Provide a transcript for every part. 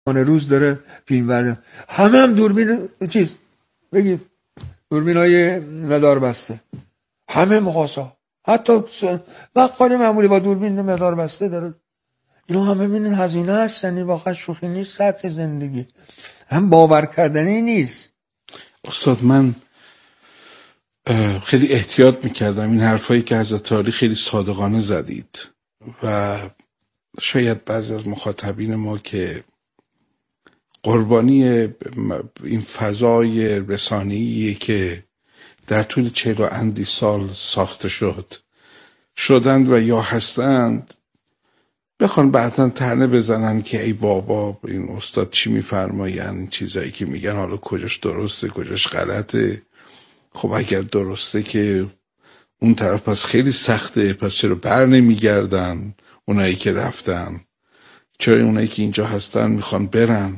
روز داره فیلم برده، هم دوربین چیز بگید دوربینای مدار بسته، همه مقاسا، حتی بقال معمولی با دوربین مدار بسته داره. اینا همه ببینید هزینه هست، یعنی واقعا شوخی نیست. سطح زندگی هم باور کردنی نیست. استاد من خیلی احتیاط میکردم این حرفایی که حضرت عالی خیلی صادقانه زدید و شاید بعضی از مخاطبین ما که قربانی این فضای رسانه‌ایه که در طول 40 و اندی سال ساخته شدند و یا هستند، بخوان بعداً طعنه بزنن که ای بابا این استاد چی میفرماین، این چیزایی که میگن حالا کجاش درسته کجاش غلطه. خب اگر درسته که اون طرف پس خیلی سخته، پس چرا بر نمیگردن اونایی که رفتن؟ چرا اونایی که اینجا هستن میخوان برن؟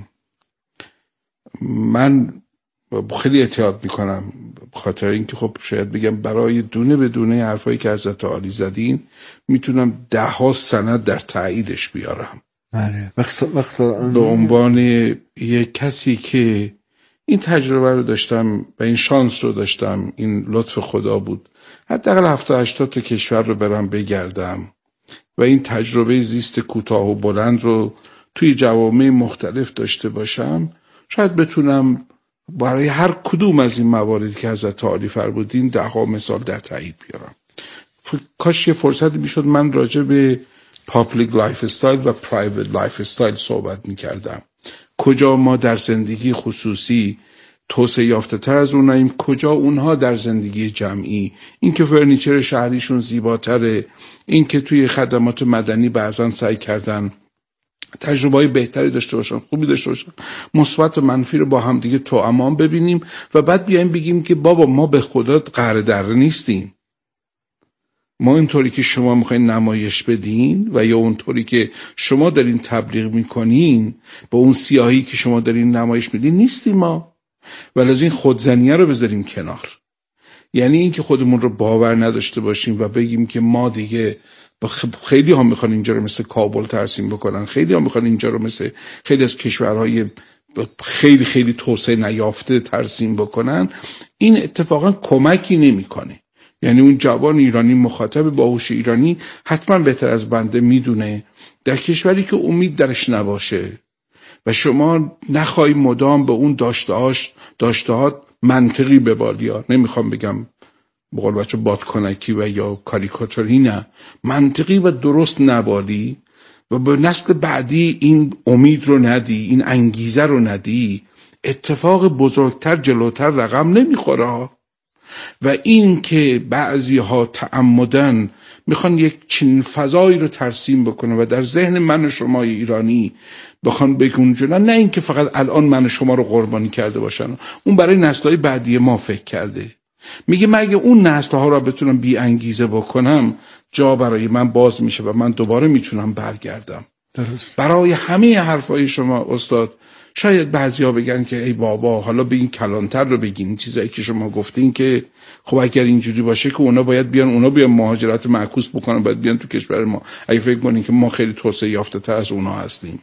من خیلی احتیاط میکنم خاطر اینکه خب شاید بگم برای دونه به دونه حرفایی که حضرت عالی زدین میتونم 10 سند در تاییدش بیارم. بله. به عنوان یک کسی که این تجربه رو داشتم و این شانس رو داشتم، این لطف خدا بود، حداقل 70-80 تا کشور رو برم بگردم و این تجربه زیست کوتاه و بلند رو توی جوامع مختلف داشته باشم، شاید بتونم برای هر کدوم از این مواردی که حضرت عالی فرمودین 10 مثال در تایید بیارم. کاش یه فرصتی میشد من راجع به پابلیک لایف استایل و پرایوت لایف استایل صحبت میکردم. کجا ما در زندگی خصوصی توسعه یافته تر از اوناییم، کجا اونها در زندگی جمعی، این که فرنیچر شهریشون زیباتره، این که توی خدمات مدنی بعضا سعی کردن تجربه‌ای بهتری داشته باشن، خوبی داشته باشن، مثبت و منفی رو با هم دیگه توأمان ببینیم و بعد بیایم بگیم که بابا ما به خدا قهر دره نیستیم. ما اینطوری که شما میخواین نمایش بدین و یا اونطوری که شما دارین تبلیغ میکنین با اون سیاهی که شما دارین نمایش میدین نیستیم ما. ولی از این خودزنیه رو بذاریم کنار. یعنی این که خودمون رو باور نداشته باشیم و بگیم که ما دیگه خیلی ها میخوان اینجا رو مثل کابل ترسیم بکنن، خیلی ها میخوان اینجا رو مثل خیلی از کشورهای خیلی خیلی توسعه نیافته ترسیم بکنن، این اتفاقا کمکی نمیکنه. یعنی اون جوان ایرانی، مخاطب باهوش ایرانی حتما بهتر از بنده میدونه در کشوری که امید درش نباشه و شما نخوای مدام به اون داشتهات منطقی ببالی، ها نمیخوام بگم بقول بچه بادکنکی و یا کاریکاتوری، نه، منطقی و درست نبالی و به نسل بعدی این امید رو ندی، این انگیزه رو ندی، اتفاق بزرگتر جلوتر رقم نمیخوره. و این که بعضی ها تعمدن میخوان یک چنین فضایی رو ترسیم بکنه و در ذهن من و شما ایرانی بخوان بگنجونن، نه این که فقط الان من و شما رو قربانی کرده باشن، اون برای نسل‌های بعدی ما فکر کرده. میگه مگه اون نسل‌ها رو بتونم بی انگیزه بکنم، جا برای من باز میشه و من دوباره میتونم برگردم. درست. برای همه حرفای شما استاد شاید بعضیا بگن که ای بابا حالا به این کلانتر رو بگین، این چیزایی که شما گفتین که خب اگر اینجوری باشه که اونا بیان مهاجرت معکوس بکنن، باید بیان تو کشور ما. اگه فکر کنین که ما خیلی توسعه یافته تر از اونا هستیم،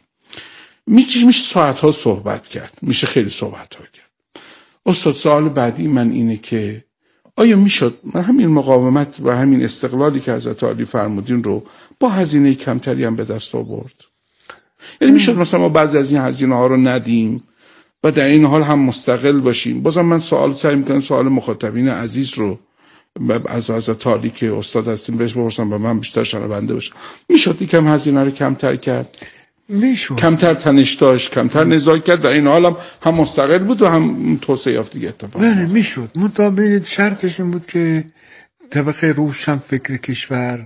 میشه ساعت‌ها صحبت کرد، میشه خیلی صحبت‌ها کرد. استاد سوال بعدی من اینه که آیا میشد همین مقاومت و همین استقلالی که حضرت عالی فرمودین رو با هزینه کمتری هم به دست آورد؟ یعنی میشد مثلا ما بعضی از این هزینه ها رو ندیم و در این حال هم مستقل باشیم؟ بازم من سعی میکنم سوال مخاطبین عزیز رو از حضرت عالی که استاد هستیم بهش بپرسم و من بیشتر شنونده باشم. میشد یکم هزینه رو کمتر کرد؟ میشد. کمتر تنش داشت، کمتر نزاع کرد، در این حال هم مستقل بود و هم توسعه یافته اتفاق. بله میشد. مطابق شرطش این بود که طبقه روشن فکر کشور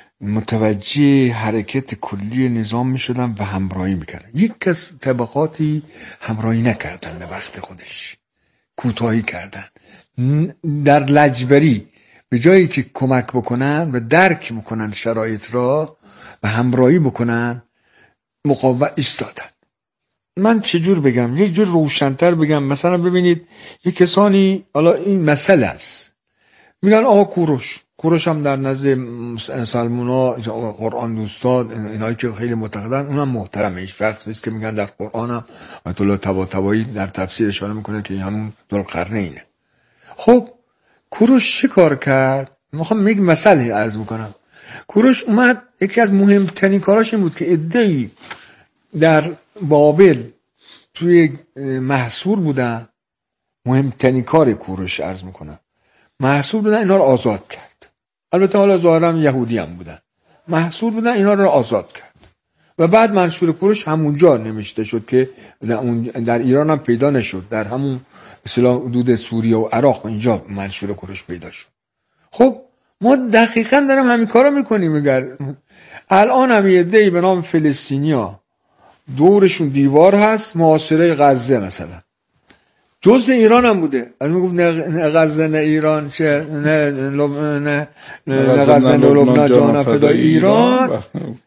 متوجه حرکت کلی نظام میشدن و همراهی میکردن. یک کس طبقاتی همراهی نکردن، به وقت خودش کوتاهی کردن، در لجبری به جایی که کمک بکنن و درک بکنن شرایط را و همراهی بکنن مقاومت ایستادن. من چجور بگم، یک جور روشن‌تر بگم، مثلا ببینید یک کسانی، حالا این مسئله است، میگن آقا کوروش کوروش هم در نزد سلمونا قرآن دوستان اینایی که خیلی معتقدن اونم محترمه. هیچ فرقی نیست که میگن در قرآن هم آیت الله طباطبایی در تفسیر اشاره میکنه که همون ذوالقرنینه. خب کوروش چه کار کرد؟ میخوام یک مسئله عرض میکنم. کوروش اومد یکی از مهمترین کاراش این بود که عده‌ای در بابل توی محصور بودن. مهمترین کار کوروش عرض میکنم محصور بودن، اینا رو آزاد کرد. البته حالا ظاهرا یهودی هم بودن، محصور بودن، اینا رو آزاد کرد. و بعد منشور کوروش همونجا نوشته شد که در ایران هم پیدا نشد، در همون مثلا حدود سوریه و عراق اینجا منشور کوروش پیدا شد. خب ما دقیقاً داریم همین کارا میکنیم. اگر الان هم یه عده‌ای به نام فلسطینیا دورشون دیوار هست، محاصره غزه مثلا جزء ایران هم بوده. از میگفت نه غزه نه ایران، چه نه غزه نه لبنان جانم فدای ایران،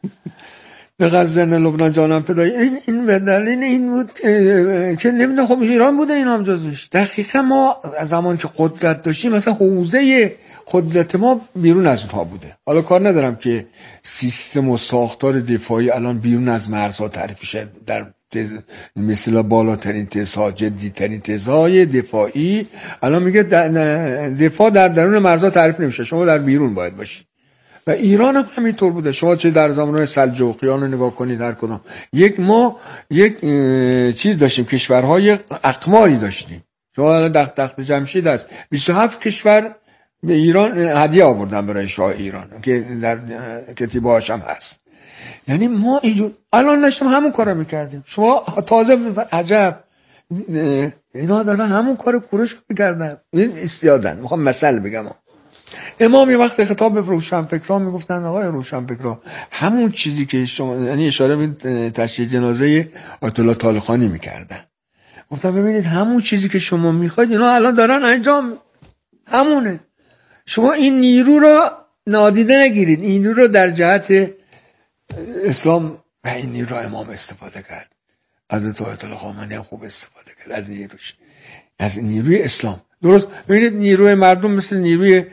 نه غزه نه لبنان جانم فدای این به دلیل این بود که نمیدونم خب ایران بوده این هم جزش. دقیقا ما زمان که قدرت داشتیم مثلا حوزه قدرت ما بیرون از اونها بوده. حالا کار ندارم که سیستم و ساختار دفاعی الان بیرون از مرزها تعریف شد، در مثلا بالاترین تزها، جدیترین تزهای دفاعی الان میگه دفاع در درون مرزها تعریف نمیشه، شما در بیرون باید باشید. و ایران هم همینطور بوده. شما چه در زمان سلجوقیان رو نگاه کنید، در کدام ما یک چیز داشتیم، کشورهای اقماری داشتیم. شما تخت جمشید است 27 کشور به ایران هدیه آوردن برای شاه ایران که در کتیبه هاش هم هست. یعنی ما اینجور الان داشتیم همون کارو میکردیم. شما تازه عجب اینا دارن همون کارو کوروش میکردن، این استیادن. میخوام مثال بگم. امام یه وقت خطاب به روشنفکران میگفتن آقای روشنفکران همون چیزی که شما، یعنی اشاره به تشییع جنازه آیت الله طالقانی میکردن، گفتن ببینید همون چیزی که شما میخواید اینا الان دارن انجام، همونه. شما این نیرو رو نادیده نگیرید، این نیرو رو در جهت اسلام و این نیرو رو امام استفاده کرد. از آیت الله خامنه‌ای هم خوب استفاده کرد از نیروش، از نیروی اسلام. درست ببینید نیروی مردم مثل نیروی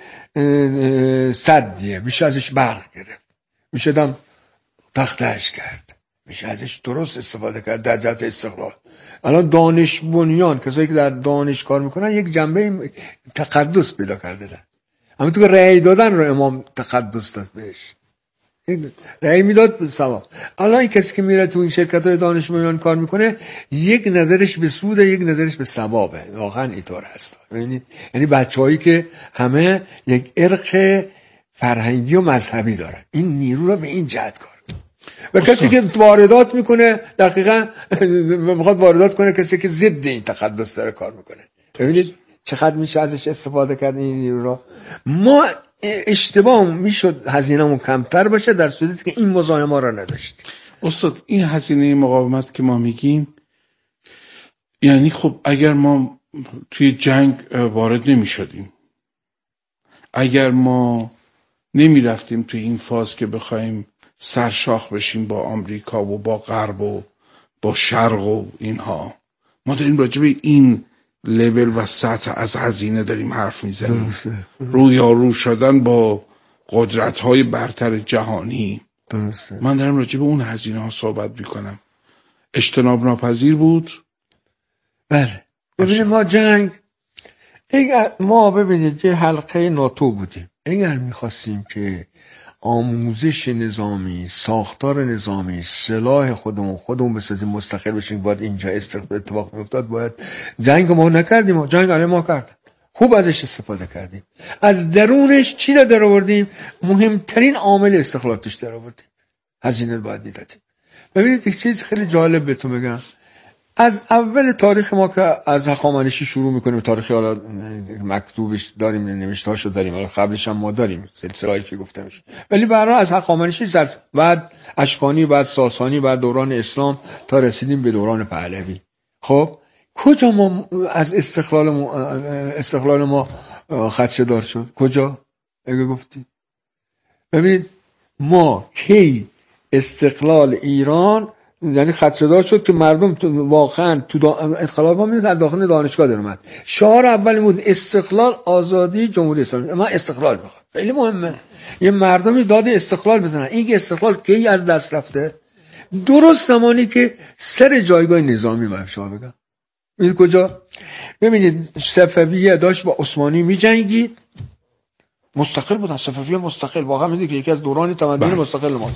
سدیه، میشه ازش برق گرفت، میشه دم تختهش کرد، میشه ازش درست استفاده کرد در جهت استقلال. الان دانش بنیان، کسایی که در دانش کار میکنن یک جنبه تقدس پیدا کرده. همونطور که رأی دادن رو امام تقدس داد بهش، رأی میداد به ثواب. الان این کسی که میره تو این شرکت‌های دانش بنیان کار میکنه، یک نظرش به سوده، یک نظرش به ثوابه. واقعا اینطور هست. یعنی بچه‌هایی که همه یک ارق فرهنگی و مذهبی دارن، این نیرو رو به این جهت کار. و کسی که واردات میکنه دقیقاً میخواد واردات کنه، کسی که ضد این تقدس داره کار میکنه. ببینید چقدر میشه ازش استفاده کرد این نیرو رو. ما اشتباه میشد هزینه‌مون کمتر باشه در صورتی که این مزاحمه را نداشتیم. استاد این هزینه مقاومت که ما میگیم، یعنی خب اگر ما توی جنگ وارد نمیشدیم، اگر ما نمیرفتیم توی این فاز که بخوایم سرشاخ بشیم با آمریکا و با غرب و با شرق و اینها، ما داریم راجع به این لول و سطح از هزینه داریم حرف میزنیم. رویارو شدن با قدرت‌های برتر جهانی. درسته. من دارم راجع به اون هزینه ها صحبت میکنم. اجتناب ناپذیر بود. بله. ببینید ما جنگ، ما ببینید یه حلقه ناتو بودیم. اگر میخواستیم که آموزش نظامی، ساختار نظامی، سلاح خودمون بسازیم، مستقل بشیم، باید اینجا اتفاق میافتاد. باید جنگ ما نکردیم، جنگ علی ما کردیم، خوب ازش استفاده کردیم، از درونش چی رو در آوردیم؟ مهمترین عامل استقلالش در آوردیم، هزینه باید میدادیم. ببینید یک چیز خیلی جالب بهتون بگم. از اول تاریخ ما که از هخامنشی شروع میکنیم، تاریخی حالا مکتوبش داریم، نوشته‌هاشو داریم، حالا قبلش هم ما داریم سلسله‌ای که گفته میشه، ولی برای از هخامنشی بعد اشکانی، بعد ساسانی، بعد دوران اسلام تا رسیدیم به دوران پهلوی. خب کجا ما از استقلال ما خدشه‌دار شد؟ کجا؟ اگه گفتی ببینید ما کی استقلال ایران یعنی خدشه‌دار شد که مردم واقعا انقلاب ها میاد از داخل دانشگاه در اومد. شعار اولی بود استقلال، آزادی، جمهوری اسلامی. من استقلال میخوام، خیلی مهمه یه مردمی داد استقلال بزنن. این استقلال کی از دست رفته؟ درست زمانی که سر جایگاه نظامی من شما بگم. میدید کجا؟ ببینید صفویه داشت با عثمانی میجنگید، مستقل بودن صفویه، مستقل. واقعا میدید که یکی از دوران تمدن مستقل ماست.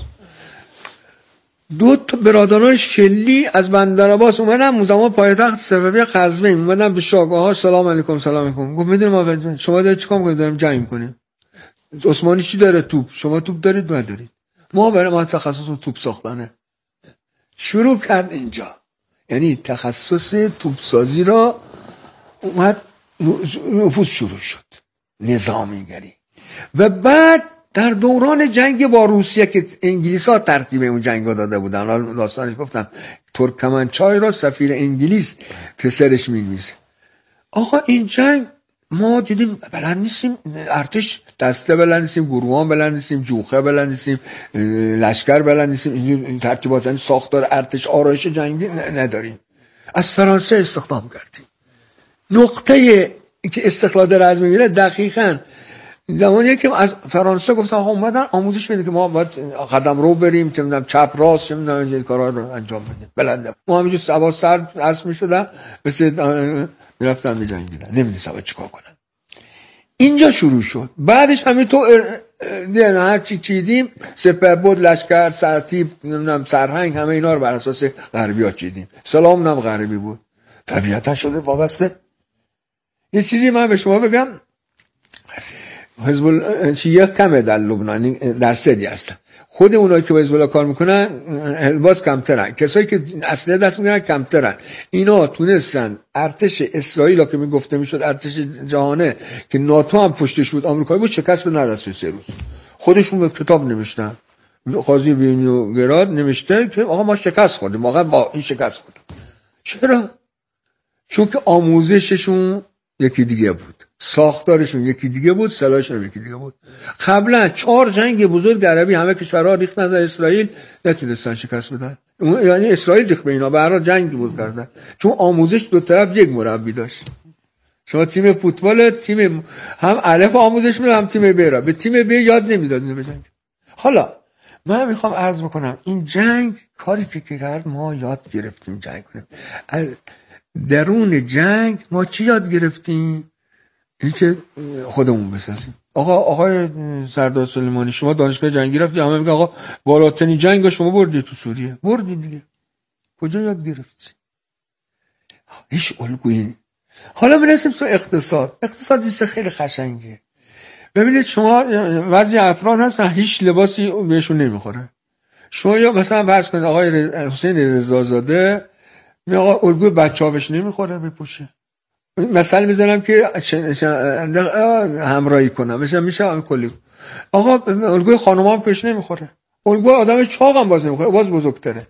دو تا برادران شلی از بندرعباس اومدن زمان پایتخت صفویه قزوین، اومدن به شاگاه سلام علیکم سلام علیکم. گفت میدونم ما شما دارید چیکار میکنید؟ داریم جنگ میکنیم. عثمانی چی داره؟ توپ. شما توپ دارید؟ ندارید. ما برای ما تخصص توپ ساختنه. شروع کرد اینجا، یعنی تخصص توپ سازی را اومد نفوذ شروع شد، نظامیگری. و بعد در دوران جنگ با روسیه که انگلیس ها ترتیب اون جنگ داده بودن، حالا داستانش گفتم، ترکمنچای را سفیر انگلیس پسرش می‌نویسه. آقا این جنگ ما دیدیم بلند نیستیم، ارتش دسته بلند نیستیم، گروهان بلند نیستیم، جوخه بلند نیستیم، لشکر بلند نیستیم، این ترتیبات، یعنی ساختار ارتش، آرایش جنگی نداریم. از فرانسه استخدام کردیم. نقطه که استقلال در از میگیره دقیقاً زمانیه که از فرانسه گفتن آقا اومدن آموزش بده که ما باید قدم رو بریم، چه میدونم چپ راست، چه میدونم این کارا رو انجام بدیم. بلنده ما همینجور سوار سر اسب میشدن، مثل میرفتن میجنگیدن، نمیدونم چیکار کنن. اینجا شروع شد. بعدش همینطور هر چی چیدیم، سپهبد، لشکر، سرتیپ، نمیدونم سرهنگ، همه اینا رو بر اساس غربی‌ها چیدیم. سلام هم غربی بود. طبیعتا شده وابسته. یه چیزی من به شما بگم، حزب الله شیعه کمه در لبنان، درصدی هستن. خود اونایی که با حزب الله کار میکنن باز کمترن، کسایی که اصلا دست میگیرن کمترن. اینا تونستن ارتش اسرائیل که میگفته میشد ارتش جهانه که ناتو هم پشتش بود، آمریکایی بود، شکست به نرسید 3 روز. خودشون به کتاب نوشتن، قاضی وینوگراد نوشته که آقا ما شکست خوردیم، واقعا با این شکست خوردیم. چرا؟ چون که آموزششون یکی دیگه بود، ساختارشون یکی دیگه بود، سلاحشون یکی دیگه بود. قبلا 4 جنگ بزرگ عربی همه کشورها ریختن در اسرائیل، نتونستن شکست بدن. یعنی اسرائیل ریخت به اینا، به هر حال جنگ بود کردن، چون آموزش دو طرف یک مربی داشت. شما تیم فوتبال، تیم هم الف آموزش میداد، هم تیم ب را به تیم ب یاد نمیداد اینو بجنگ. حالا من میخوام عرض بکنم این جنگ کاری که کرد، ما یاد گرفتیم جنگ کنیم. درون جنگ ما چی یاد گرفتیم؟ این که خودمون بسازیم. آقای سردار سلیمانی، شما دانشگاه جنگی رفتی، همه میگن آقا بالاترین جنگ شما بردی تو سوریه. بردی دیگه. کجا یاد گرفتی؟ هیچ الگویی. حالا برسیم تو اقتصاد. اقتصاد چیز خیلی قشنگه. ببینید شما بعضی افراد هستن هیچ لباسی بهشون نمیخوره. شما یا مثلا فرض کنید آقای حسین رضازاده میگه آقا الگوی بچه‌ها بهش نمیخوره بپوشه. مثلا میذارم که همراهی کنم، میشه کلی. آقا الگوی خانوما بهش نمیخوره. الگوی آدم چاق هم باز نمیخوره، باز بزرگتره.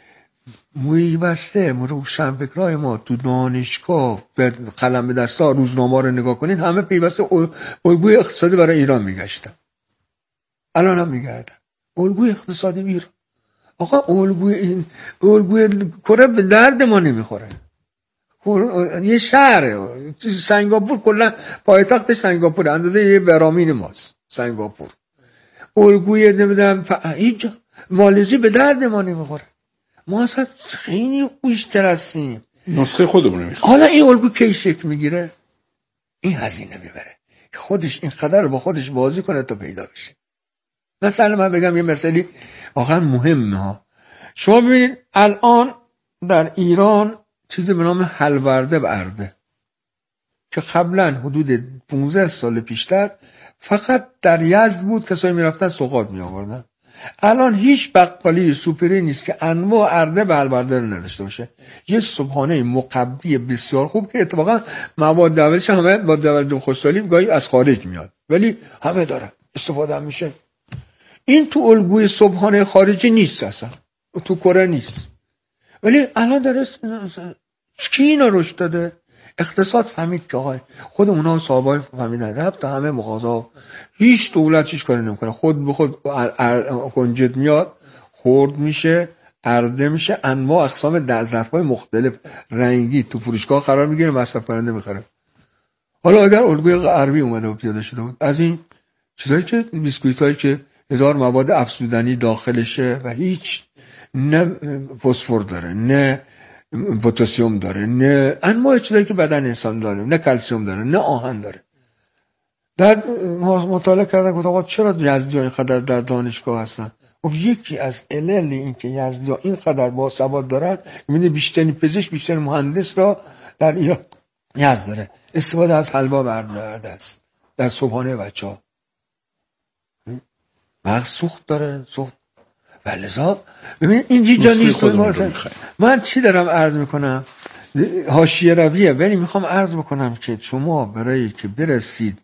موی بسته روشنفکرای ما تو دانشگاه به قلم به دستا روزنامه رو نگاه کنید، همه پیوسته الگوی اقتصادی برای ایران میگشتن. الان هم میگردن. الگوی اقتصادی ایران. آقا الگوی کره به درد ما نمیخوره. یه شهره، سنگاپور کلا پایتخت سنگاپور، اندازه یه برامین ماست سنگاپور. الگوی نمیدونم هیچ مالزی به درد ما نمیخوره. ما اصلا خیلی خوشتر هستیم، نسخه خودمون میخوام. حالا این الگو کی شکل میگیره؟ این هزینه میبره خودش این قدر با خودش بازی کنه تا پیدا بشه. مثلا من بگم یه مسئله واقعا مهمه ها. شما ببینید الان در ایران چیزی به نام حلورده و ارده که قبلا حدود 15 سال پیشتر فقط در یزد بود کسایی میرفتن سوغات می آوردن. الان هیچ بقالی سوپری نیست که انواع ارده و حلورده رو نداشته باشه. یه صبحانه مقبی بسیار خوب که اتفاقا مواد اولش همه با توجه خوشحالی گاهی از خارج میاد ولی همه داره استفاده میشه. این تو الگوی صبحانه خارجی نیست، اصلا تو کره نیست. ولی الان داره کی اینا رشد داده؟ اقتصاد فهمید که آقای خود اونا صاحبای فهمیدن، رفت تا همه مغازه، هیچ دولت هیچ کاری نمیکنه، خود به خود کنجد میاد، خرد میشه، عرضه میشه، انواع اقسام ظرفای مختلف رنگی تو فروشگاه قرار میگیره، مصرف کننده میخره. حالا اگر الگوی غربی اومده و پیاده شده بود، از این چیزایی که بیسکویت هایی که 1000 مواد افزودنی داخلشه و هیچ نه فسفر داره، نه پتاسیم داره، نه انواع چیزایی که بدن انسان داره، نه کلسیم داره، نه آهن داره. در مطالعه کردن گفتم آقا چرا یزدی ها اینقدر در دانشگاه هستن؟ یکی از علل این که یزدی ها اینقدر باسواد دارن، میبینی بیشترین پزشک، بیشترین مهندس را در ایران یزد داره. استفاده از حلوا برده است در صبحانه بچه ها. مغز سوخت داره، سوخت. ولذا ببین این جا نیست. من چی دارم عرض میکنم؟ حاشیه رویه، ولی میخوام عرض بکنم که شما برای که برسید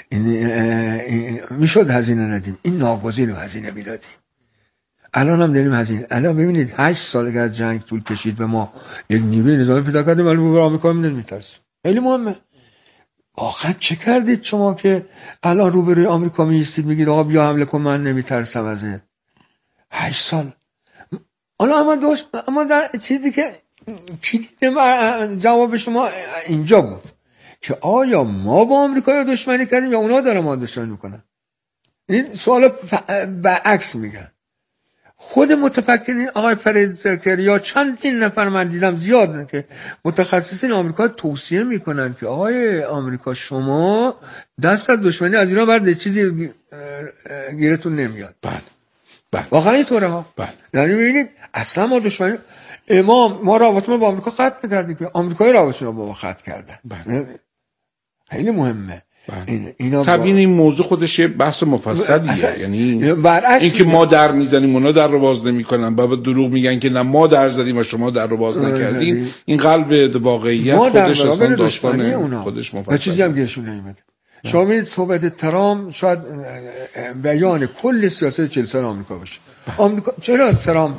میشد هزینه ندیم، این ناگزیر هزینه میدادیم. الان هم داریم هزینه. الان ببینید 8 سال از جنگ طول کشید و ما یک نیروی نظامی پیدا کردیم، ولی به آمریکا میترسیم. خیلی مهمه. آخر چه کردید شما که الان روبروی آمریکا میستید میگید آقا بیا حمله کن، من نمیترسم ازت؟ 8 سال. اما در چیزی که جواب شما اینجا بود که آیا ما با آمریکا دشمنی کردیم یا اونا دارن ما دشمنی میکنن؟ این سوال برعکس میگن. خود متفکرین آقای فرید زکریا چندین نفر من دیدم زیاد که متخصصین آمریکا توصیه میکنن که آقای آمریکا شما دست از دشمنی از ایران برد، چیزی گیرتون نمیاد. بله واقعا اینطوره ها. یعنی ببینید اصلا ما دشمنی ما رابطه با آمریکا ختم کردیم که آمریکایی رابطه با ما ختم کردن. خیلی مهمه. طبعا این موضوع خودش یه بحث مفصلیه. یعنی این که ما در میزنیم اونا در رو باز نمیکنن، بابا دروغ میگن که نه ما در زدیم و شما در رو باز نکردین. این قلب واقعیت خودش اصلا داستان خودش مفصله. چیزی هم گیرشون نمیاد. شما می‌بینید صحبت ترامپ شاید بیان کل سیاست 40 سال آمریکا باشه. آمریکا چرا از ترامپ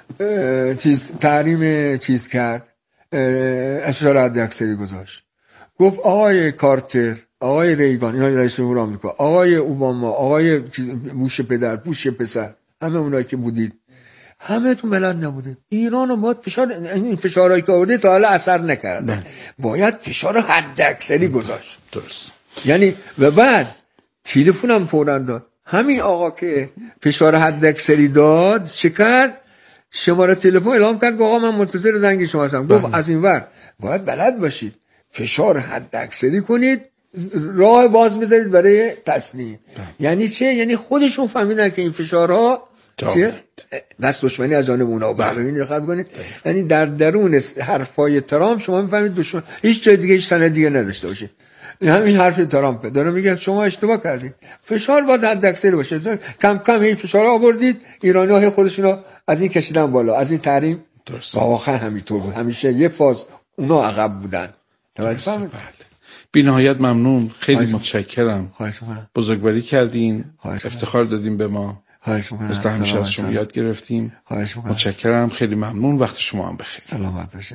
تحریم چیز کرد؟ اشاره حد اکثری گذاشت. گفت آقای کارتر، آقای ریگان، اینا رئیس جمهور آمریکا، آقای اوباما، آقای بوش پدر، بوش پسر، همه اونایی که بودید، همه تو بلد نبودید. ایران رو باید این فشارهایی که آورده تا حالا اثر نکرده. باید فشار حد اکثری گذاشت. درست. یعنی و بعد تلفنم فوراً داد. همین آقا که فشار حد اکثری داد چه کرد؟ شماره تلفن اعلام کرد آقا من منتظر زنگ شما هستم. گفت از این ور باید بلد باشید فشار حد اکثری کنید، راه باز بذارید برای تصنیع. یعنی چه؟ یعنی خودشون فهمیدن که این فشارها چه؟ دست دشمنی از جانب اونها. ببینید دقت کنید. یعنی در درون حرفای ترامپ شما میفهمید دشمن هیچ جای دیگه، هیچ سند دیگه نداشته باشه. همین حرف ترامپ داره میگه شما اشتباه کردید، فشار باید حد اکثری باشه. کم کم این فشار آوردید، ایرانی‌ها خودشون رو از این کشیدن بالا، از این تحریم. واقعا همینطور بود. همیشه یه فاز اونا عقب بودن. توجه بله. بی نهایت ممنون، خیلی متشکرم. بزرگواری کردین، افتخار دادیم به ما. مثل همیشه از شما یاد گرفتیم. متشکرم، خیلی ممنون. وقت شما هم بخیر. سلامت باشین.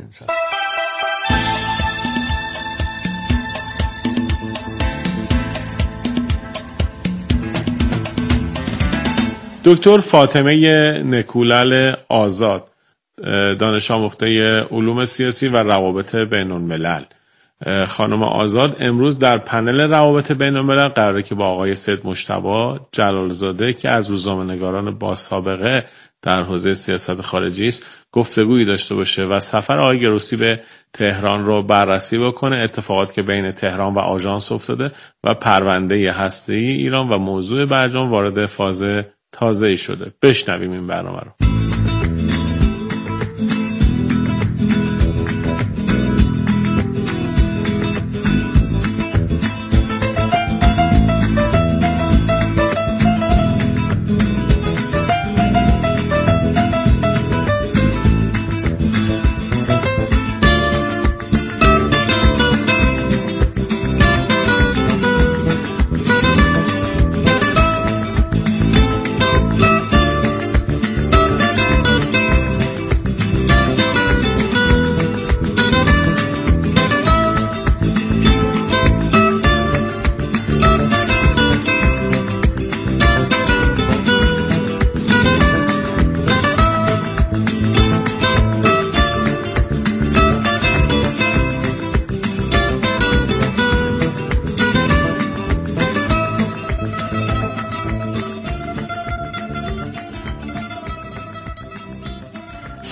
دکتر فاطمه نکولل آزاد، دانش آموخته علوم سیاسی و روابط بین الملل. خانم آزاد امروز در پنل روابط بین الملل قراره که با آقای سید مجتبی جلالزاده که از روزنامه‌نگاران با سابقه در حوزه سیاست خارجی است گفتگویی داشته باشه و سفر آقای گروسی به تهران رو بررسی بکنه، اتفاقات که بین تهران و آژانس افتاده و پرونده هسته‌ای ایران و موضوع برجام وارد فاز تازه‌ای شده. بشنویم این برنامه رو.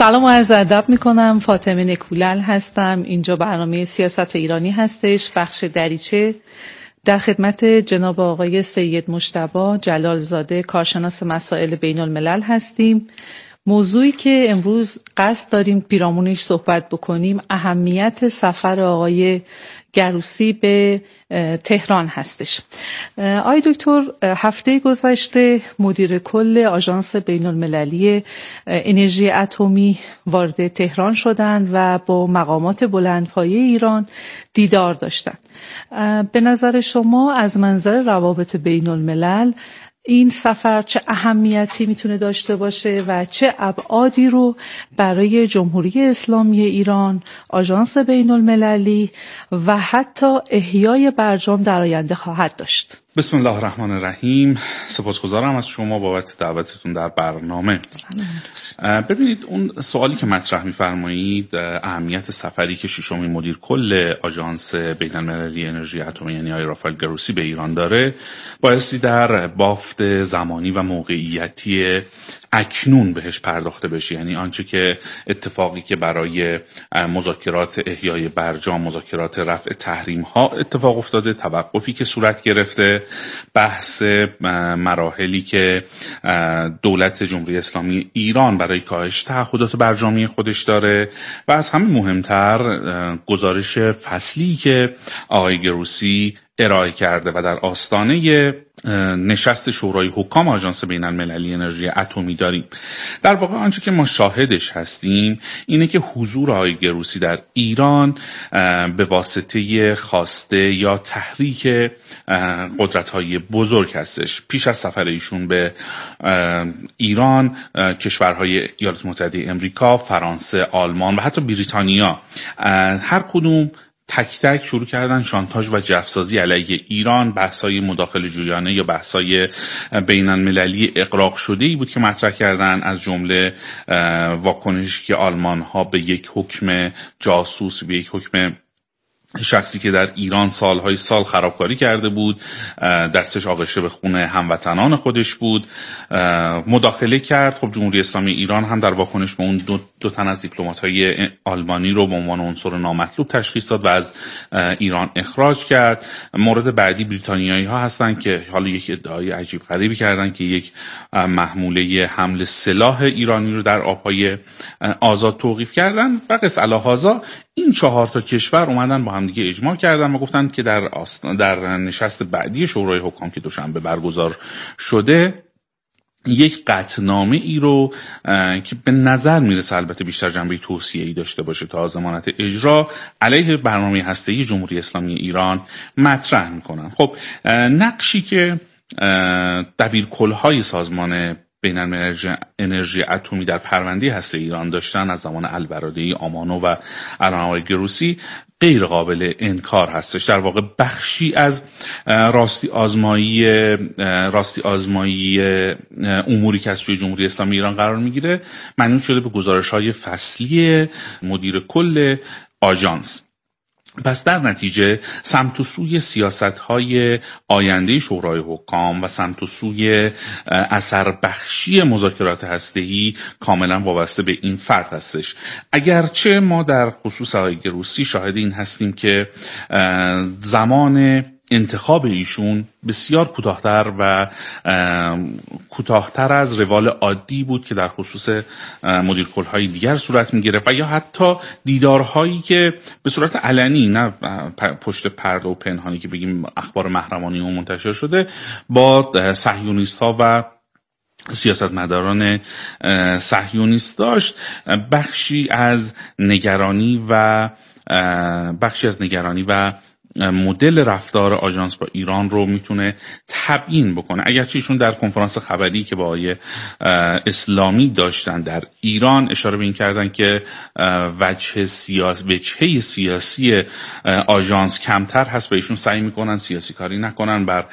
سلام و عرض ادب میکنم. فاطمه نکولل هستم. اینجا برنامه سیاست ایرانی هستش، بخش دریچه. در خدمت جناب آقای سید مجتبی جلالزاده، کارشناس مسائل بین الملل هستیم. موضوعی که امروز قصد داریم پیرامونش صحبت بکنیم اهمیت سفر آقای گروسی به تهران هستش. آقای دکتر هفته گذشته مدیر کل آژانس بین المللی انرژی اتمی وارد تهران شدند و با مقامات بلندپایه ایران دیدار داشتند. به نظر شما از منظر روابط بین الملل این سفر چه اهمیتی میتونه داشته باشه و چه ابعادی رو برای جمهوری اسلامی ایران، آژانس بین المللی و حتی احیای برجام در آینده خواهد داشت؟ بسم الله الرحمن الرحیم. سپاسگزارم از شما بابت دعوتتون در برنامه. ببینید، اون سوالی که مطرح می‌فرمایید، اهمیت سفری که ششمین مدیر کل آژانس بین المللی انرژی اتمی یعنی آقای رافائل گروسی به ایران داره، بایستی در بافت زمانی و موقعیتی اکنون بهش پرداخته بشه. یعنی آنچه که اتفاقی که برای مذاکرات احیای برجام، مذاکرات رفع تحریم ها اتفاق افتاده، توقفی که صورت گرفته، بحث مراحلی که دولت جمهوری اسلامی ایران برای کاهش تعهدات برجامی خودش داره و از همه مهمتر گزارش فصلی که آقای گروسی ارائه کرده و در آستانه نشست شورای حکام آژانس بین المللی انرژی اتمی داریم. در واقع آنچه که ما شاهدش هستیم اینه که حضور آقای گروسی در ایران به واسطه خواسته یا تحریک قدرت‌های بزرگ هستش. پیش از سفر ایشون به ایران، کشورهای ایالات متحده امریکا، فرانسه، آلمان و حتی بریتانیا هر کدوم تک تک شروع کردن شانتاژ و جفسازی علیه ایران. بحث‌های مداخله جویانه یا بحث‌های بین المللی اغراق شده‌ای بود که مطرح کردن، از جمله واکنشی که آلمان‌ها به یک حکم جاسوس، به یک حکم شخصی که در ایران سالهای سال خرابکاری کرده بود، دستش آغشته به خون هموطنان خودش بود، مداخله کرد. خب جمهوری اسلامی ایران هم در واکنش به اون دو تن از دیپلمات‌های آلمانی رو به عنوان عنصر نامطلوب تشخیص داد و از ایران اخراج کرد. مورد بعدی بریتانیایی ها هستن که حالا یک ادعای عجیب غریبی کردن که یک محموله حمل سلاح ایرانی رو در آبهای آزاد توقیف کردن. و قص الهازا این 4 تا کشور اومدن با هم دیگه اجماع کردن و گفتن که در نشست بعدی شورای حکام که دوشنبه برگزار شده یک قطعنامه ای رو که به نظر میرسه البته بیشتر جنبه توصیه‌ای داشته باشه تا ضمانت اجرا علیه برنامه هسته‌ای جمهوری اسلامی ایران مطرح میکنن. خب نقشی که دبیرکل‌های سازمان بین المللی انرژی اتمی در پرونده هسته ایران داشتن از زمان البرادعی، آمانو و الان آقای گروسی غیر قابل انکار هستش. در واقع بخشی از راستی آزمایی اموری که از سوی جمهوری اسلامی ایران قرار میگیره منوط شده به گزارش‌های فصلی مدیر کل آژانس. پس در نتیجه سمت و سوی سیاست‌های آینده شورای حکام و سمت و سوی اثر بخشی مذاکرات هسته‌ای کاملا وابسته به این فرد هستش. اگرچه ما در خصوص آقای گروسی شاهد این هستیم که زمان انتخاب ایشون بسیار کوتاه‌تر از روال عادی بود که در خصوص مدیر کل‌های دیگر صورت می‌گیره و یا حتی دیدارهایی که به صورت علنی، نه پشت پرده و پنهانی که بگیم اخبار محرمانه و منتشر شده، با صهیونیست‌ها و سیاستمداران صهیونیست داشت. بخشی از نگرانی و مدل رفتار آژانس با ایران رو میتونه تبیین بکنه. اگرچه ایشون در کنفرانس خبری که با آقای اسلامی داشتن در ایران اشاره به این کردن که وجهه سیاسی آژانس کمتر هست و ایشون سعی میکنن سیاسی کاری نکنن، بر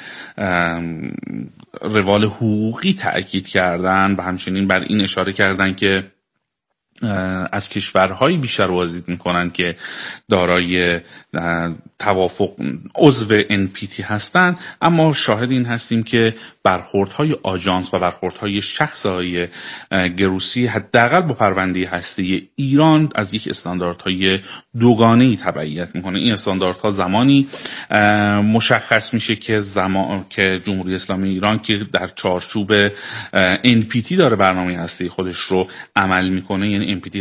روال حقوقی تأکید کردن و همچنین بر این اشاره کردن که از کشورهایی بیشتر بازدید میکنن که دارای توافق عضو NPT هستند، اما شاهد این هستیم که برخوردهای آژانس و برخوردهای شخصهای گروسی حداقل با پرونده هسته ایران از یک استانداردهای دوگانه‌ای تبعیت میکنه. این استانداردها زمانی مشخص میشه که جمهوری اسلامی ایران که در چارچوب NPT داره برنامه هسته خودش رو عمل میکنه، یعنی NPT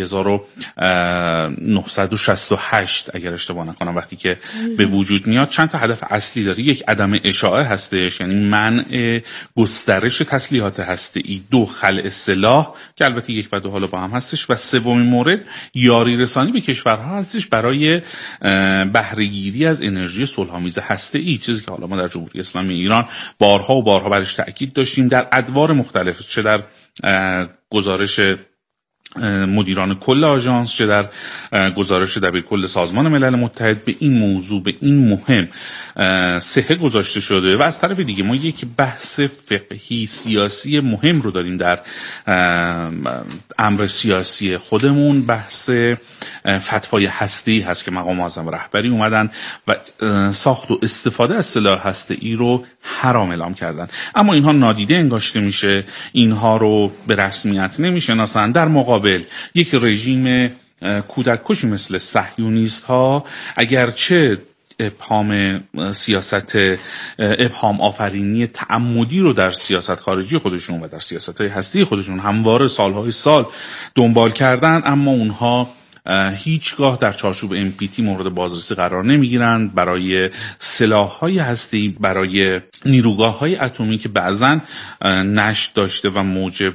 1968 اگر اشتباه نکنم وقتی که به وجود میاد، چند تا هدف اصلی داره. یک، عدم اشاعه هستش، یعنی منع گسترش تسلیحات هسته‌ای. 2، خلع سلاح که البته 1 و 2 حالا با هم هستش. و سومین مورد، یاری رسانی به کشورها هستش برای بهره‌گیری از انرژی صلح‌آمیز هسته‌ای، چیزی که حالا ما در جمهوری اسلامی ایران بارها و بارها برش تأکید داشتیم در ادوار مختلف، چه در گزارش مدیران کل آژانس، چه در گزارش دبیرکل سازمان ملل متحد به این موضوع، به این مهم صحه گذاشته شده. و از طرف دیگه ما یک بحث فقهی سیاسی مهم رو داریم در امر سیاسی خودمون. بحث فتوای هسته‌ای هست که مقام معظم رهبری اومدن و ساخت و استفاده از سلاح هسته‌ای رو حرام اعلام کردن، اما اینها نادیده انگاشته میشه، اینها رو به رسمیت نمیشناسن. در مقابل یک رژیم کودک‌کشی مثل صهیونیست ها اگرچه ابهام آفرینی تعمدی رو در سیاست خارجی خودشون و در سیاست‌های هستی خودشون همواره سالهای سال دنبال کردن، اما اونها هیچگاه در چارچوب NPT مورد بازرسی قرار نمیگیرند. برای سلاح‌های هسته‌ای، برای نیروگاه‌های اتمی که بعضاً نشت داشته و موجب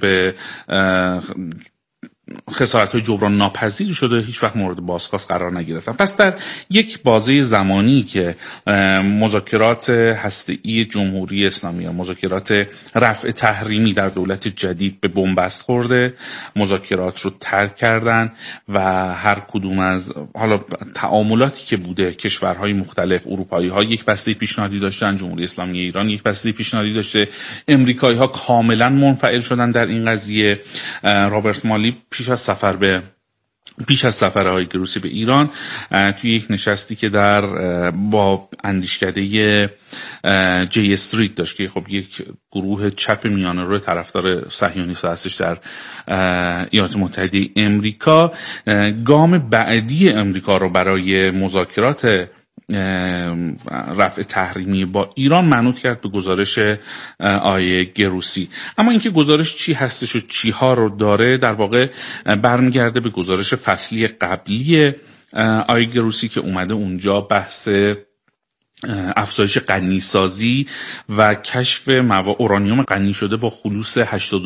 خسارت‌های جبران ناپذیر شده، هیچ وقت مورد بازخواست قرار نگرفتن. پس در یک بازه زمانی که مذاکرات هسته‌ای جمهوری اسلامی یا مذاکرات رفع تحریمی در دولت جدید به بنبست خورده، مذاکرات رو ترک کردن و هر کدوم از حالا تعاملاتی که بوده، کشورهای مختلف، اروپایی‌ها یک بسته پیشنهادی داشتن، جمهوری اسلامی ایران یک بسته پیشنهادی داشته، امریکایی‌ها کاملا منفعل شدن در این قضیه. رابرت مالی پیش از سفرهای گروسی به ایران توی یک نشستی که با اندیشکده جی استریت داشت که خب یک گروه چپ میانه رو طرفدار صهیونیست هستش در ایالات متحده امریکا، گام بعدی امریکا رو برای مذاکرات رفع تحریمی با ایران منوط کرد به گزارش آیه گروسی. اما اینکه گزارش چی هستش و چی ها رو داره در واقع برمیگرده به گزارش فصلی قبلی آیه گروسی که اومده اونجا بحث افزایش غنیسازی و کشف اورانیوم غنی شده با خلوص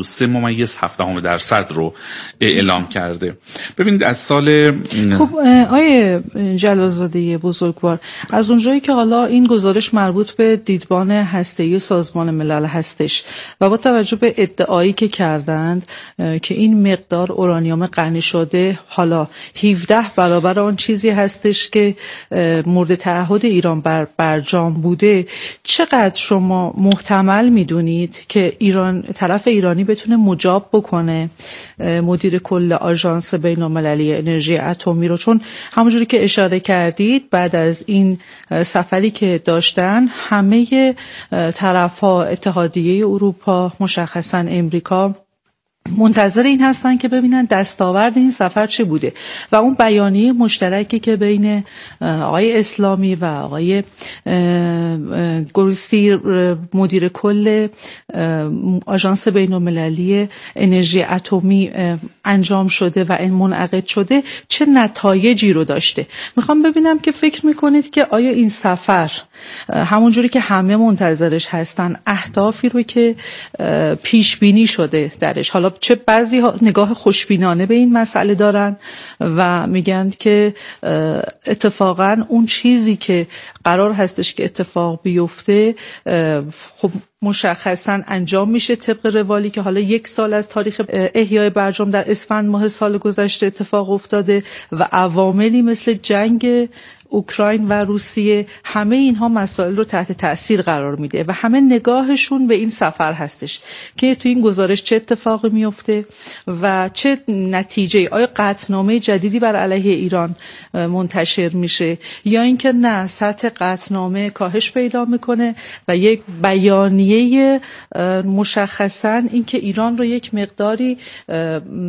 83.7% رو اعلام کرده. ببینید از سال خب آیه جلالزاده بزرگوار، از اونجایی که حالا این گزارش مربوط به دیدبان هسته‌ای سازمان ملل هستش و با توجه به ادعایی که کردند که این مقدار اورانیوم غنی شده حالا 17 برابر آن چیزی هستش که مورد تعهد ایران برجام بوده، چقدر شما محتمل میدونید که طرف ایرانی بتونه مجاب بکنه مدیر کل آژانس بین‌المللی انرژی اتمی رو؟ چون همونجوری که اشاره کردید بعد از این سفری که داشتن همه طرف‌ها، اتحادیه اروپا، مشخصاً امریکا، منتظر این هستن که ببینن دستاورد این سفر چه بوده و اون بیانیه مشترکی که بین آقای اسلامی و آقای گروسی مدیر کل آژانس بین‌المللی انرژی اتمی انجام شده و این منعقد شده چه نتایجی رو داشته. میخوام ببینم که فکر میکنید که آیا این سفر همونجوری که همه منتظرش هستن اهدافی رو که پیش بینی شده درش، حالا چه بعضی ها نگاه خوشبینانه به این مسئله دارن و میگن که اتفاقا اون چیزی که قرار هستش که اتفاق بیفته خب مشخصا انجام میشه طبق روالی که حالا 1 سال از تاریخ احیای برجام در اسفند ماه سال گذشته اتفاق افتاده و عواملی مثل جنگ اوکراین و روسیه، همه اینها مسائل رو تحت تأثیر قرار میده و همه نگاهشون به این سفر هستش که تو این گزارش چه اتفاقی میفته و چه نتیجه، آیا قطعنامه جدیدی بر علیه ایران منتشر میشه یا اینکه نه، سطح قطعنامه کاهش پیدا میکنه و یک بیانیه مشخصاً اینکه ایران رو یک مقداری